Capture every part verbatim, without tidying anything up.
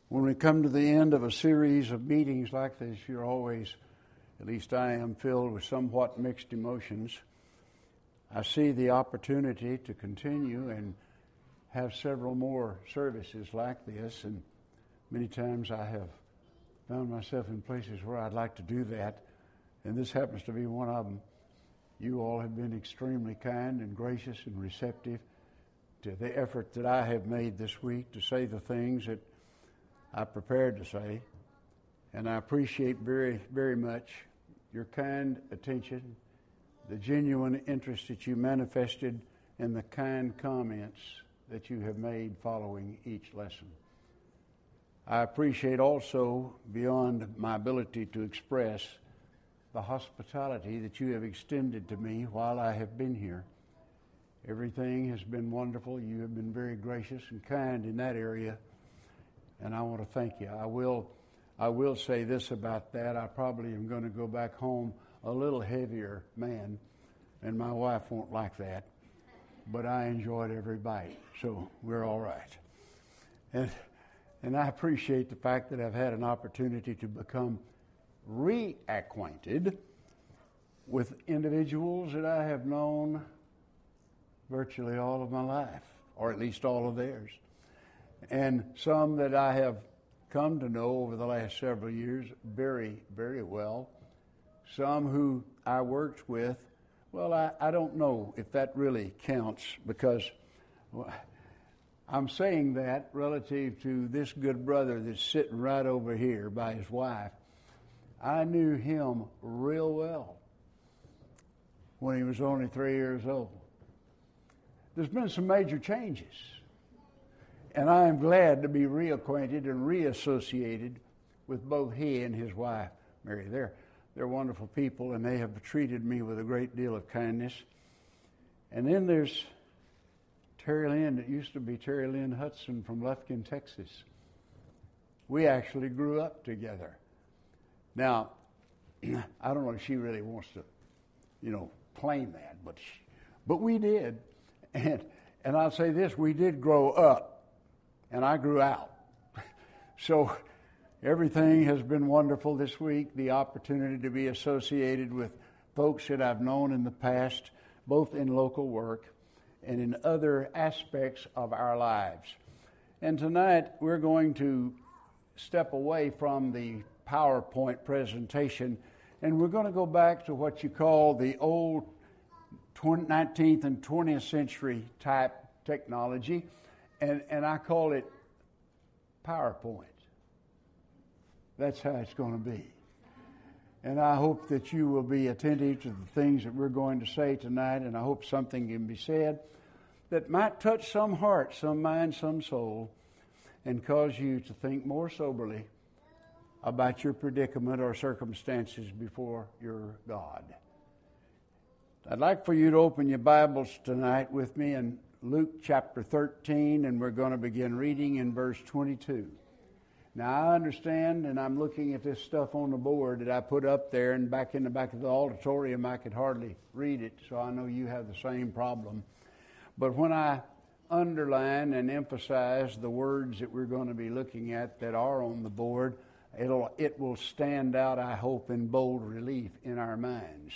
When we come to the end of a series of meetings like this, you're always, at least I am, filled with somewhat mixed emotions. I see the opportunity to continue and have several more services like this, and many times I have found myself in places where I'd like to do that, and this happens to be one of them. You all have been extremely kind and gracious and receptive to the effort that I have made this week to say the things that I prepared to say, and I appreciate very, very much your kind attention, the genuine interest that you manifested, and the kind comments that you have made following each lesson. I appreciate also, beyond my ability to express, the hospitality that you have extended to me while I have been here. Everything has been wonderful. You have been very gracious and kind in that area, and I want to thank you. I will, I will say this about that. I probably am going to go back home a little heavier man, and my wife won't like that, but I enjoyed every bite, so we're all right. And and I appreciate the fact that I've had an opportunity to become reacquainted with individuals that I have known virtually all of my life, or at least all of theirs, and some that I have come to know over the last several years very, very well. Some who I worked with, well, I, I don't know if that really counts, because well, I'm saying that relative to this good brother that's sitting right over here by his wife. I knew him real well when he was only three years old. There's been some major changes, and I am glad to be reacquainted and reassociated with both he and his wife, Mary. They're, they're wonderful people, and they have treated me with a great deal of kindness. And then there's Terry Lynn. It used to be Terry Lynn Hudson from Lufkin, Texas. We actually grew up together. Now, I don't know if she really wants to, you know, claim that, but she, but we did. And and I'll say this, we did grow up, and I grew out. So everything has been wonderful this week, the opportunity to be associated with folks that I've known in the past, both in local work and in other aspects of our lives. And tonight we're going to step away from the PowerPoint presentation, and we're going to go back to what you call the old nineteenth and twentieth century type technology, and, and I call it PowerPoint. That's how it's going to be. And I hope that you will be attentive to the things that we're going to say tonight, and I hope something can be said that might touch some heart, some mind, some soul, and cause you to think more soberly about your predicament or circumstances before your God. I'd like for you to open your Bibles tonight with me in Luke chapter thirteen, and we're going to begin reading in verse twenty-two. Now, I understand, and I'm looking at this stuff on the board that I put up there, and back in the back of the auditorium, I could hardly read it, so I know you have the same problem. But when I underline and emphasize the words that we're going to be looking at that are on the board, it'll it will stand out, I hope, in bold relief in our minds.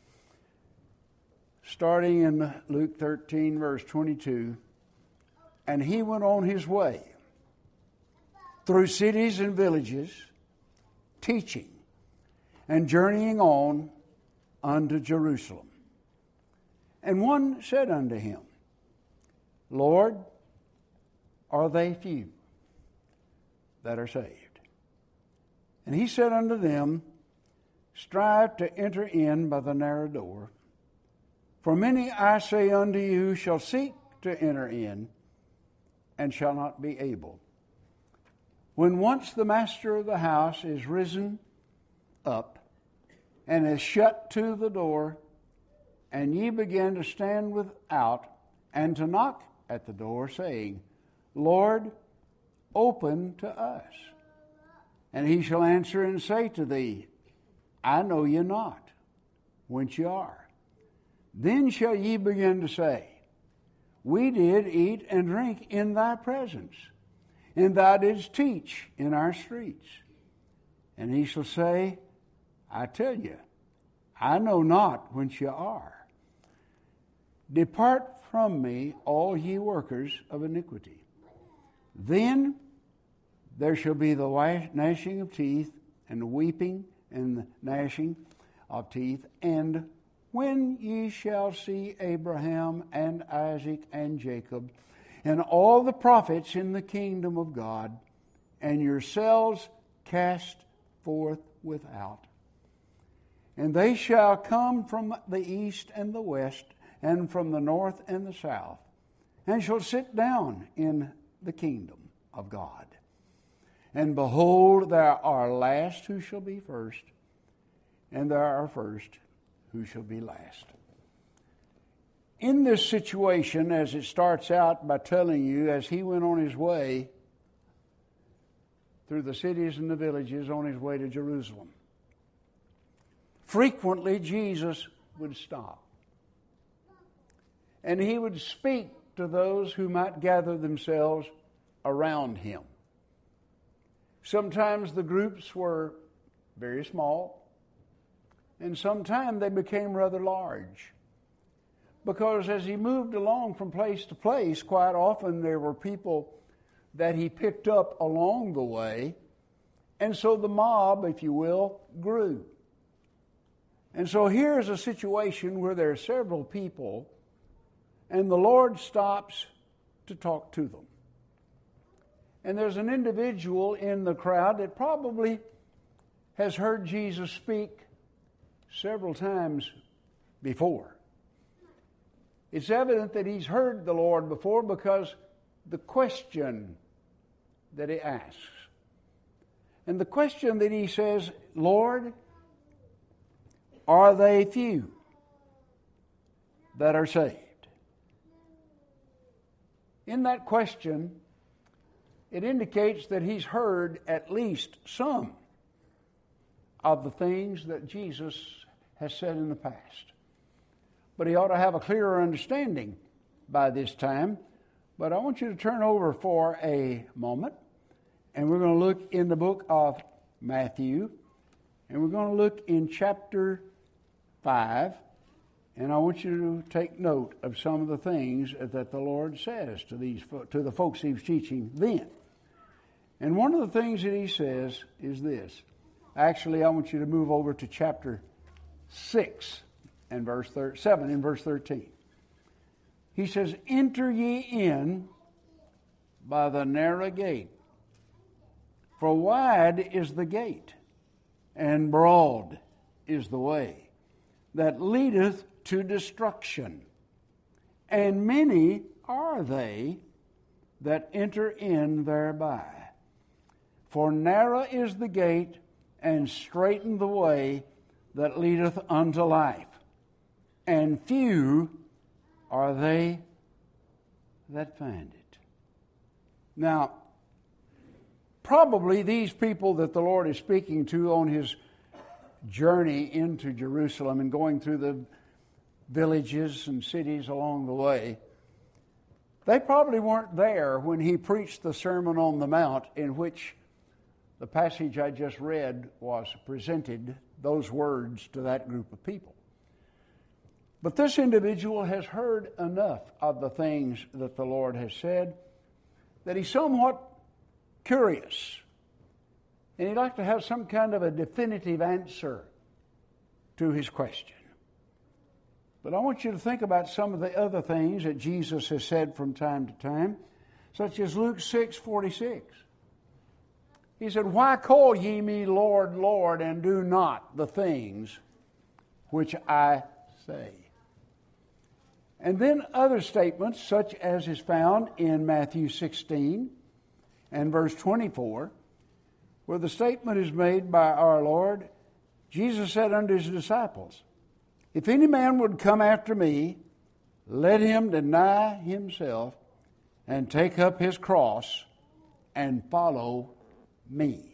Starting in Luke thirteen, verse twenty-two, and he went on his way through cities and villages, teaching and journeying on unto Jerusalem. And one said unto him, Lord, are they few that are saved? And he said unto them, strive to enter in by the narrow door. For many, I say unto you, shall seek to enter in, and shall not be able. When once the master of the house is risen up, and is shut to the door, and ye begin to stand without, and to knock at the door, saying, Lord, open to us. And he shall answer and say to thee, I know you not, whence ye are. Then shall ye begin to say, we did eat and drink in thy presence, and thou didst teach in our streets. And he shall say, I tell you, I know not whence ye are. Depart from me, all ye workers of iniquity. Then there shall be the gnashing of teeth, and the weeping and the gnashing of teeth. And when ye shall see Abraham and Isaac and Jacob and all the prophets in the kingdom of God, and yourselves cast forth without, and they shall come from the east and the west, and from the north and the south, and shall sit down in the kingdom of God. And behold, there are last who shall be first, and there are first who shall be last. In this situation, as it starts out by telling you, as he went on his way through the cities and the villages on his way to Jerusalem, frequently Jesus would stop. And he would speak to those who might gather themselves around him. Sometimes the groups were very small, and sometimes they became rather large. Because as he moved along from place to place, quite often there were people that he picked up along the way, and so the mob, if you will, grew. And so here's a situation where there are several people, and the Lord stops to talk to them. And there's an individual in the crowd that probably has heard Jesus speak several times before. It's evident that he's heard the Lord before because the question that he asks. And the question that he says, Lord, are they few that are saved? In that question, it indicates that he's heard at least some of the things that Jesus has said in the past. But he ought to have a clearer understanding by this time. But I want you to turn over for a moment, and we're going to look in the book of Matthew, and we're going to look in chapter five, and I want you to take note of some of the things that the Lord says to these to the folks he was teaching then. And one of the things that he says is this. Actually, I want you to move over to chapter six and verse thir- seven and verse thirteen. He says, enter ye in by the narrow gate, for wide is the gate, and broad is the way that leadeth to destruction, and many are they that enter in thereby. For narrow is the gate, and straiten the way that leadeth unto life, and few are they that find it. Now, probably these people that the Lord is speaking to on his journey into Jerusalem and going through the villages and cities along the way, they probably weren't there when he preached the Sermon on the Mount, in which the passage I just read was presented, those words to that group of people. But this individual has heard enough of the things that the Lord has said that he's somewhat curious. And he'd like to have some kind of a definitive answer to his question. But I want you to think about some of the other things that Jesus has said from time to time, such as Luke six forty-six. He said, why call ye me Lord, Lord, and do not the things which I say? And then other statements, such as is found in Matthew sixteen and verse twenty-four, where the statement is made by our Lord. Jesus said unto his disciples, if any man would come after me, let him deny himself and take up his cross and follow me.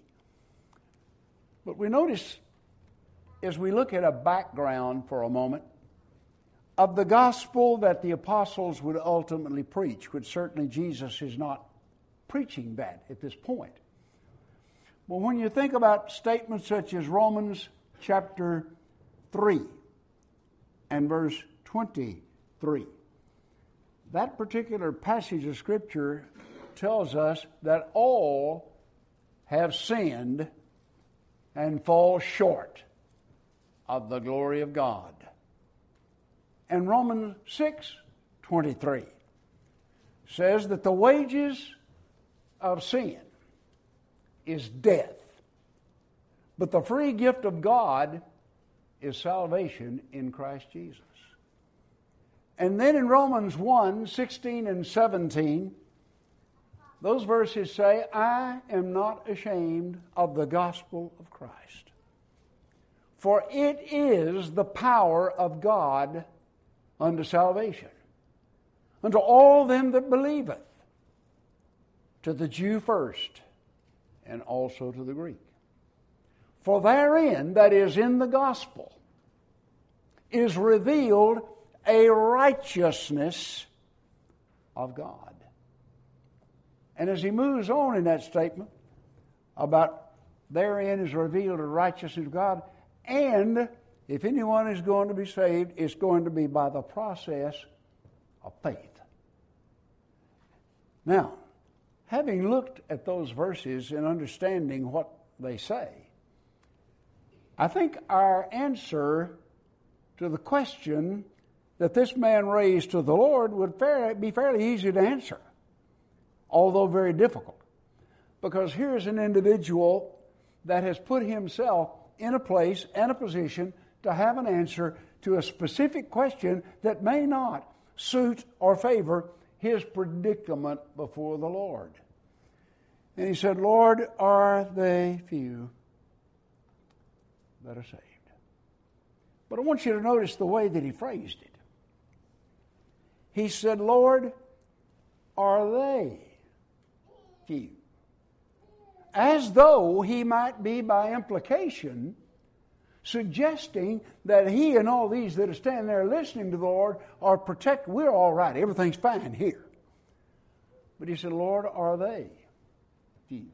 But we notice, as we look at a background for a moment, of the gospel that the apostles would ultimately preach, which certainly Jesus is not preaching that at this point. But when you think about statements such as Romans chapter three and verse twenty-three, that particular passage of Scripture tells us that all have sinned and fall short of the glory of God. And Romans six twenty-three says that the wages of sin is death, but the free gift of God is salvation in Christ Jesus. And then in Romans one sixteen and seventeen, those verses say, I am not ashamed of the gospel of Christ, for it is the power of God unto salvation, unto all them that believeth, to the Jew first, and also to the Greek. For therein, that is in the gospel, is revealed a righteousness of God. And as he moves on in that statement about therein is revealed a righteousness of God, and if anyone is going to be saved, it's going to be by the process of faith. Now, having looked at those verses and understanding what they say, I think our answer to the question that this man raised to the Lord would fairly, be fairly easy to answer, although very difficult. Because here's an individual that has put himself in a place and a position to have an answer to a specific question that may not suit or favor his predicament before the Lord. And he said, Lord, are they few that are saved? But I want you to notice the way that he phrased it. He said, Lord, are they few? As though he might be, by implication, suggesting that he and all these that are standing there listening to the Lord are protected. We're all right. Everything's fine here. But he said, Lord, are they few?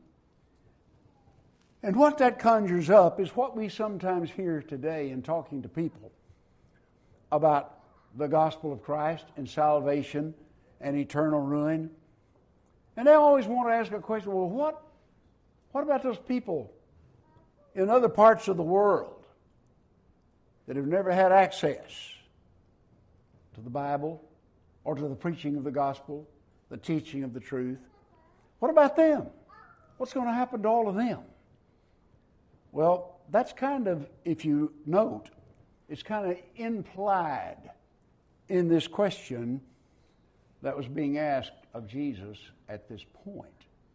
And what that conjures up is what we sometimes hear today in talking to people about the gospel of Christ and salvation and eternal ruin. And they always want to ask a question, well, what, what about those people in other parts of the world that have never had access to the Bible or to the preaching of the gospel, the teaching of the truth? What about them? What's going to happen to all of them? Well, that's kind of, if you note, it's kind of implied in this question that was being asked of Jesus at this point.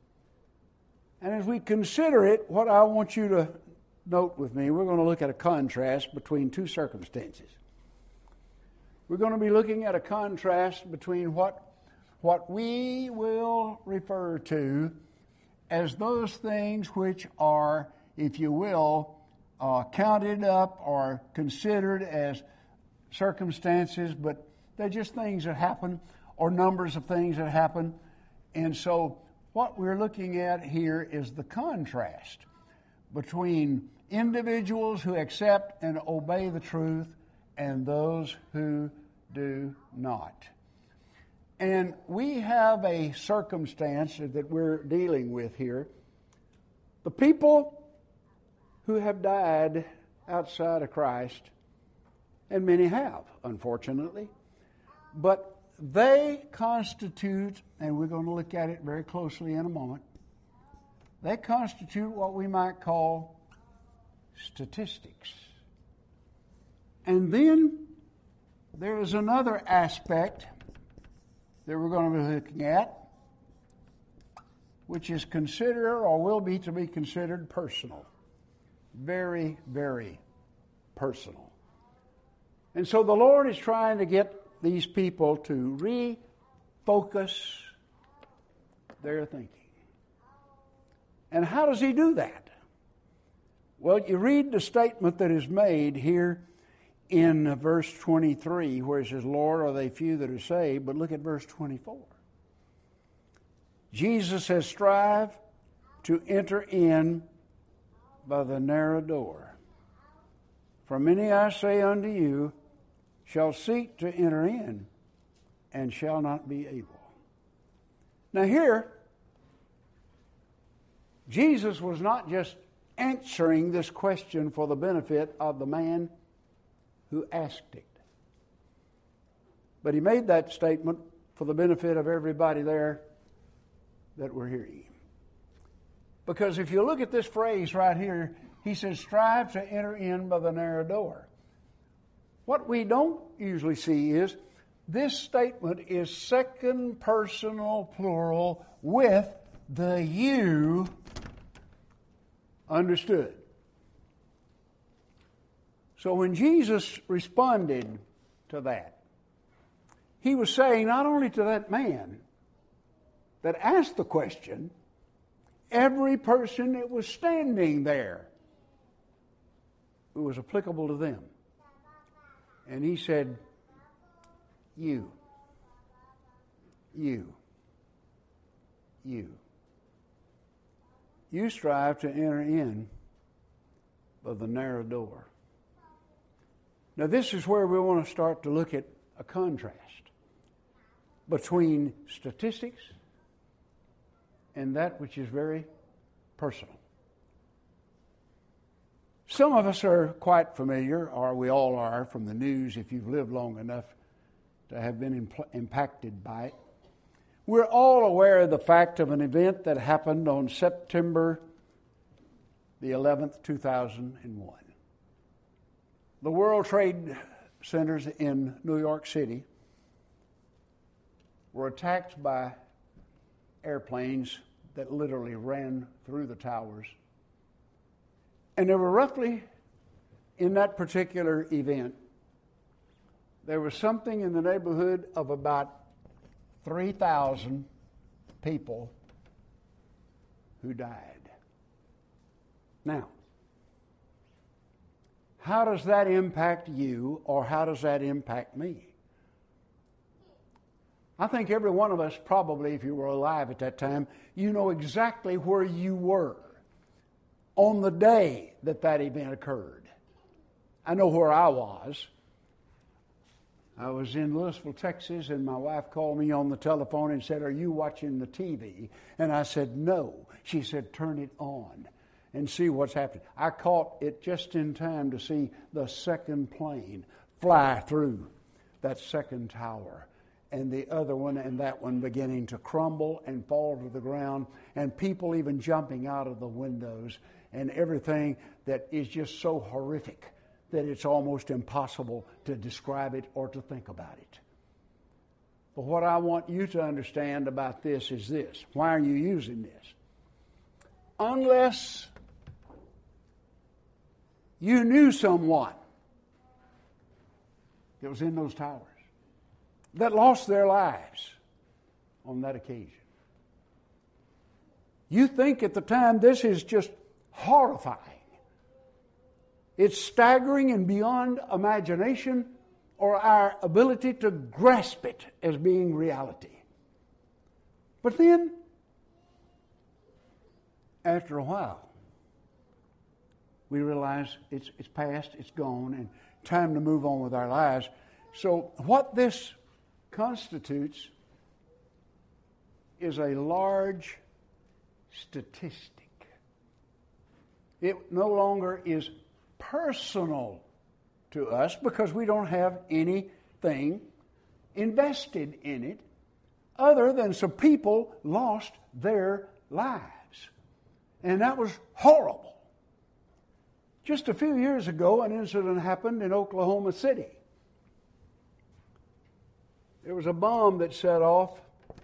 And as we consider it, what I want you to note with me, we're going to look at a contrast between two circumstances. We're going to be looking at a contrast between what, what we will refer to as those things which are, if you will, uh, counted up or considered as circumstances, but they're just things that happen or numbers of things that happen. And so what we're looking at here is the contrast between individuals who accept and obey the truth and those who do not. And we have a circumstance that we're dealing with here. The people who have died outside of Christ, and many have, unfortunately, but they constitute, and we're going to look at it very closely in a moment, they constitute what we might call statistics. And then there is another aspect that we're going to be looking at, which is considered or will be to be considered personal. Very, very personal. And so the Lord is trying to get these people to refocus their thinking. And how does he do that? Well, you read the statement that is made here in verse twenty-three, where it says, Lord, are they few that are saved? But look at verse twenty-four. Jesus says, strive to enter in by the narrow door. For many, I say unto you, shall seek to enter in, and shall not be able. Now here, Jesus was not just answering this question for the benefit of the man who asked it, but he made that statement for the benefit of everybody there that were hearing him. Because if you look at this phrase right here, he says, strive to enter in by the narrow door. What we don't usually see is this statement is second personal plural with the you understood. So when Jesus responded to that, he was saying not only to that man that asked the question, every person that was standing there who was applicable to them. And he said, you, you, you. You strive to enter in by the narrow door. Now this is where we want to start to look at a contrast between statistics and that which is very personal. Some of us are quite familiar, or we all are, from the news if you've lived long enough to have been impl- impacted by it. We're all aware of the fact of an event that happened on September the eleventh, two thousand one. The World Trade Centers in New York City were attacked by airplanes that literally ran through the towers. And there were roughly, in that particular event, there was something in the neighborhood of about three thousand people who died. Now, how does that impact you, or how does that impact me? I think every one of us probably, if you were alive at that time, you know exactly where you were on the day that that event occurred. I know where I was. I was in Louisville, Texas, and my wife called me on the telephone and said, "Are you watching the T V?" And I said, "No." She said, "Turn it on and see what's happening." I caught it just in time to see the second plane fly through that second tower, and the other one and that one beginning to crumble and fall to the ground, and people even jumping out of the windows, and everything that is just so horrific that it's almost impossible to describe it or to think about it. But what I want you to understand about this is this. Why are you using this? Unless you knew someone that was in those towers that lost their lives on that occasion, you think at the time this is just horrifying. It's staggering and beyond imagination or our ability to grasp it as being reality. But then, after a while, we realize it's, it's past, it's gone, and time to move on with our lives. So what this constitutes is a large statistic. It no longer is personal to us because we don't have anything invested in it other than some people lost their lives. And that was horrible. Just a few years ago, an incident happened in Oklahoma City. There was a bomb that set off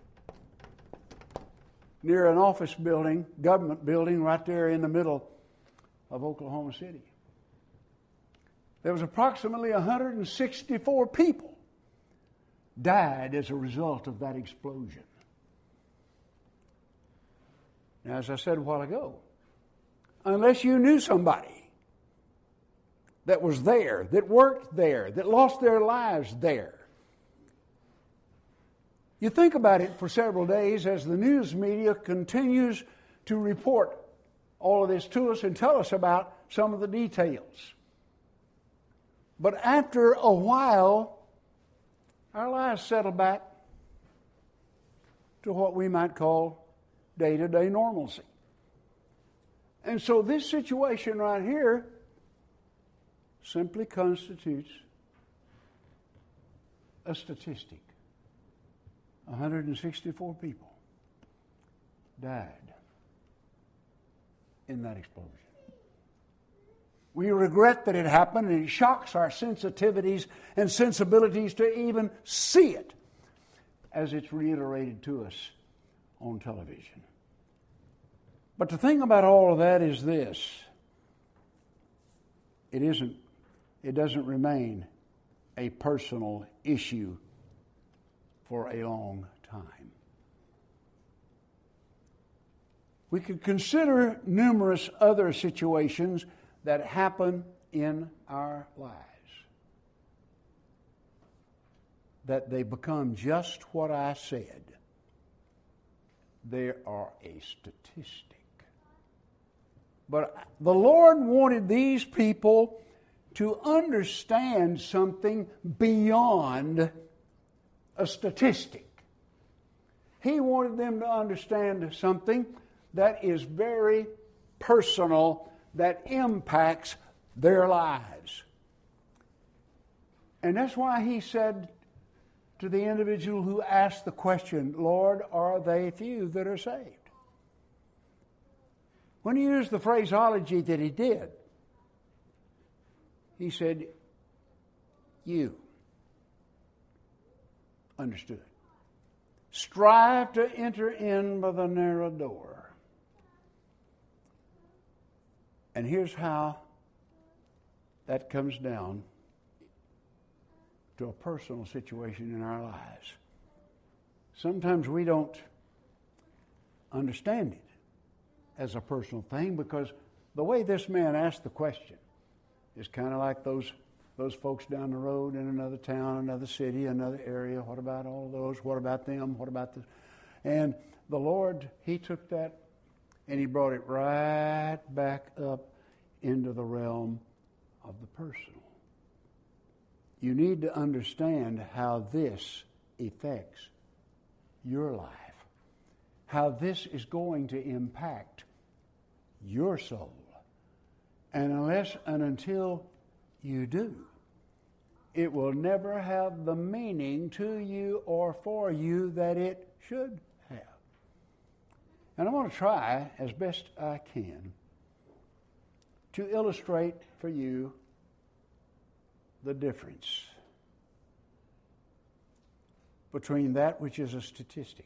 near an office building, government building, right there in the middle of Oklahoma City. There was approximately one hundred sixty-four people died as a result of that explosion. Now, as I said a while ago, unless you knew somebody that was there, that worked there, that lost their lives there, You think about it for several days as the news media continues to report all of this to us and tell us about some of the details. But after a while, our lives settle back to what we might call day-to-day normalcy. And so this situation right here simply constitutes a statistic. one hundred sixty-four people died in that explosion. We regret that it happened, and it shocks our sensitivities and sensibilities to even see it as it's reiterated to us on television. But the thing about all of that is this: it isn't, it doesn't remain a personal issue for a long time. We could consider numerous other situations that happen in our lives, that they become just what I said. They are a statistic. But the Lord wanted these people to understand something beyond a statistic. He wanted them to understand something that is very personal, that impacts their lives. And that's why he said to the individual who asked the question, Lord, are they few that are saved? When he used the phraseology that he did, he said, you understood. Strive to enter in by the narrow door. And here's how that comes down to a personal situation in our lives. Sometimes we don't understand it as a personal thing, because the way this man asked the question is kind of like those those folks down the road in another town, another city, another area. What about all those? What about them? What about this? And the Lord, he took that and he brought it right back up into the realm of the personal. You need to understand how this affects your life, how this is going to impact your soul. And unless and until you do, it will never have the meaning to you or for you that it should have. And I'm going to try as best I can to illustrate for you the difference between that which is a statistic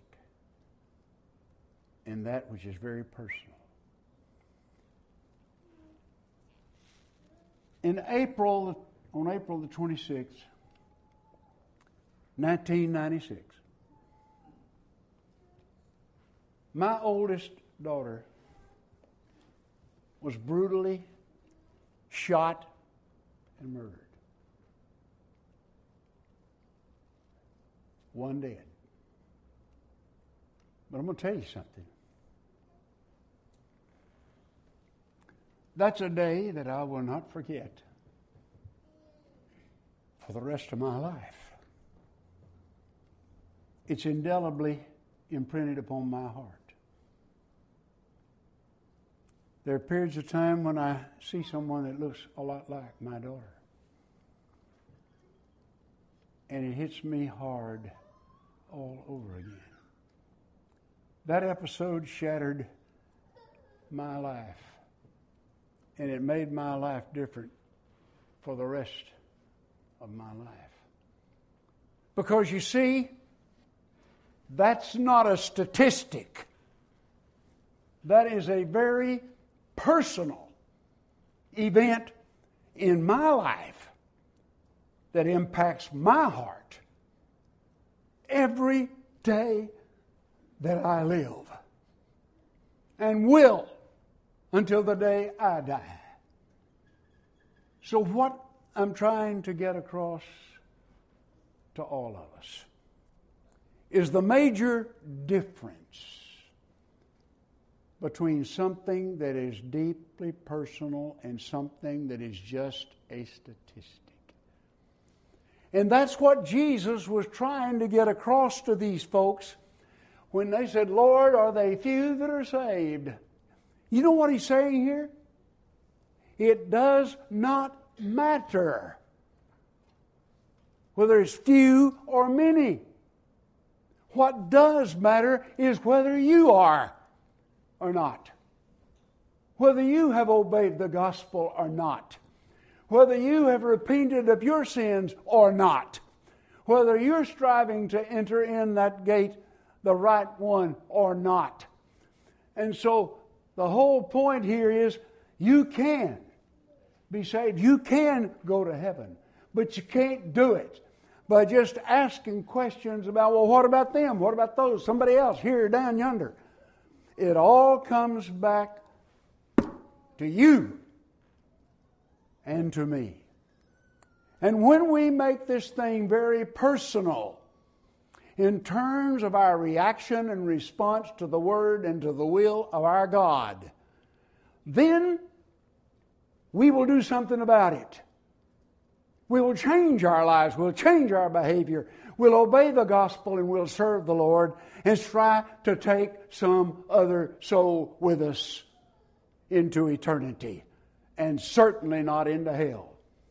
and that which is very personal. In April, on April the twenty-sixth, nineteen ninety-six, my oldest daughter was brutally shot and murdered. One dead. But I'm going to tell you something. That's a day that I will not forget for the rest of my life. It's indelibly imprinted upon my heart. There are periods of time when I see someone that looks a lot like my daughter, and it hits me hard all over again. That episode shattered my life, and it made my life different for the rest of my life. Because you see, that's not a statistic. That is a very personal event in my life that impacts my heart every day that I live, and will until the day I die. So what I'm trying to get across to all of us is the major difference between something that is deeply personal and something that is just a statistic. And that's what Jesus was trying to get across to these folks when they said, Lord, are they few that are saved? You know what he's saying here? It does not matter whether it's few or many. What does matter is whether you are or not. Whether you have obeyed the gospel or not. Whether you have repented of your sins or not. Whether you're striving to enter in that gate the right one or not. And so the whole point here is you can be saved. You can go to heaven. But you can't do it by just asking questions about, well, what about them? What about those? Somebody else here, down yonder. It all comes back to you and to me. And when we make this thing very personal in terms of our reaction and response to the Word and to the will of our God, then we will do something about it. We will change our lives. We'll change our behavior. We'll obey the gospel and we'll serve the Lord and try to take some other soul with us into eternity, and certainly not into hell.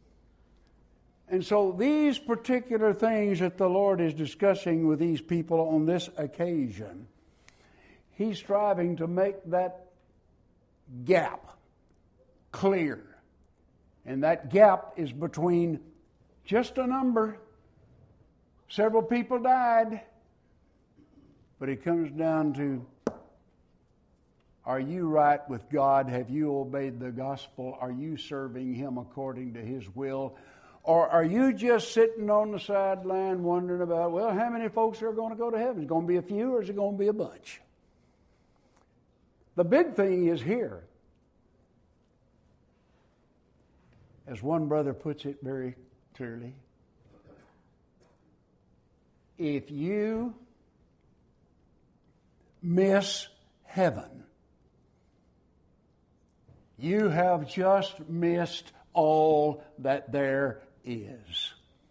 And so these particular things that the Lord is discussing with these people on this occasion, He's striving to make that gap clear. And that gap is between just a number. Several people died. But it comes down to, are you right with God? Have you obeyed the gospel? Are you serving Him according to His will? Or are you just sitting on the sideline wondering about, well, how many folks are going to go to heaven? Is it going to be a few or is it going to be a bunch? The big thing is here. As one brother puts it very clearly, if you miss heaven, you have just missed all that there is.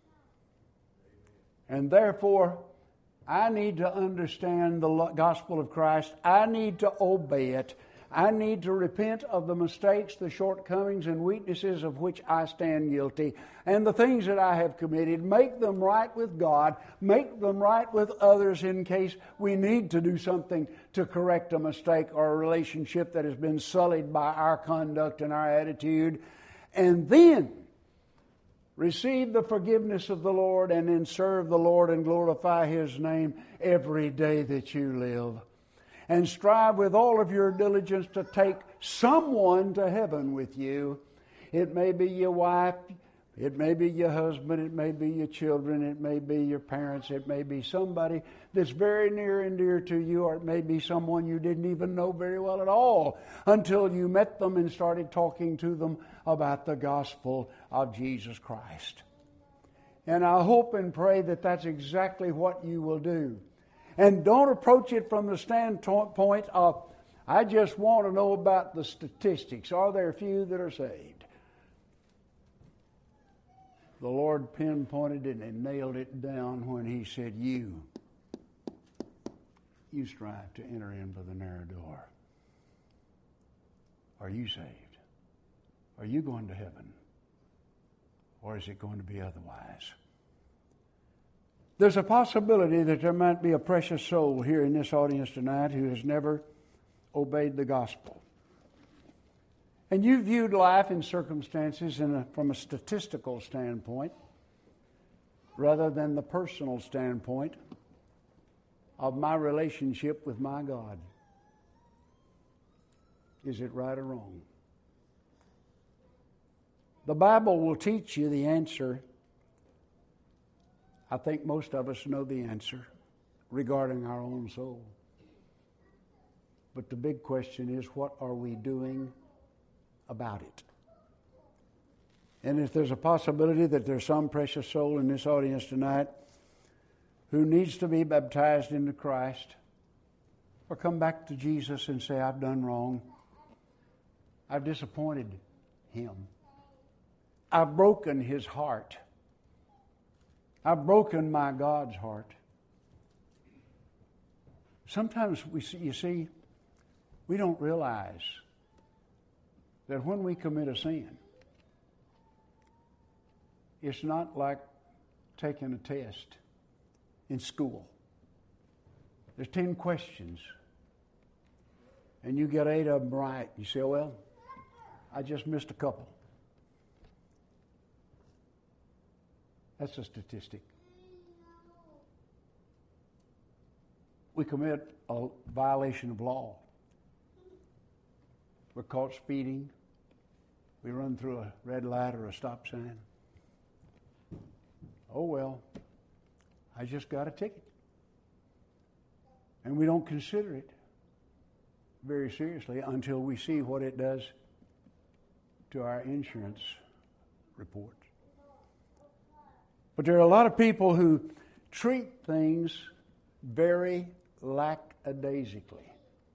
And therefore, I need to understand the gospel of Christ. I need to obey it. I need to repent of the mistakes, the shortcomings, and weaknesses of which I stand guilty, and the things that I have committed, make them right with God, make them right with others in case we need to do something to correct a mistake or a relationship that has been sullied by our conduct and our attitude, and then receive the forgiveness of the Lord and then serve the Lord and glorify His name every day that you live. And strive with all of your diligence to take someone to heaven with you. It may be your wife, it may be your husband, it may be your children, it may be your parents, it may be somebody that's very near and dear to you, or it may be someone you didn't even know very well at all until you met them and started talking to them about the gospel of Jesus Christ. And I hope and pray that that's exactly what you will do. And don't approach it from the standpoint of, I just want to know about the statistics. Are there a few that are saved? The Lord pinpointed it and nailed it down when He said, you, you strive to enter into the narrow door. Are you saved? Are you going to heaven? Or is it going to be otherwise? There's a possibility that there might be a precious soul here in this audience tonight who has never obeyed the gospel. And you viewed life and circumstances in a, from a statistical standpoint rather than the personal standpoint of my relationship with my God. Is it right or wrong? The Bible will teach you the answer. I think most of us know the answer regarding our own soul. But the big question is, what are we doing about it? And if there's a possibility that there's some precious soul in this audience tonight who needs to be baptized into Christ or come back to Jesus and say, I've done wrong. I've disappointed Him. I've broken His heart. I've broken my God's heart. Sometimes we see, you see, we don't realize that when we commit a sin, it's not like taking a test in school. There's ten questions, and you get eight of them right. You say, well, I just missed a couple. That's a statistic. We commit a violation of law. We're caught speeding. We run through a red light or a stop sign. Oh, well, I just got a ticket. And we don't consider it very seriously until we see what it does to our insurance reports. But there are a lot of people who treat things very lackadaisically.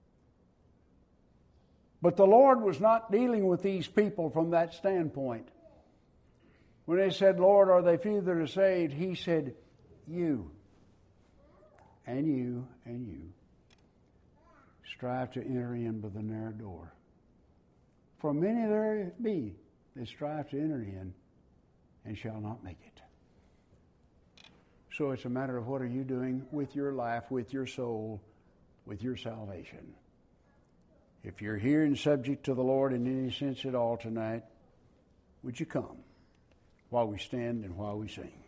But the Lord was not dealing with these people from that standpoint. When they said, Lord, are they few that are saved? He said, you, and you, and you, strive to enter in by the narrow door. For many there be that strive to enter in and shall not make it. So it's a matter of what are you doing with your life, with your soul, with your salvation. If you're here and subject to the Lord in any sense at all tonight, would you come while we stand and while we sing?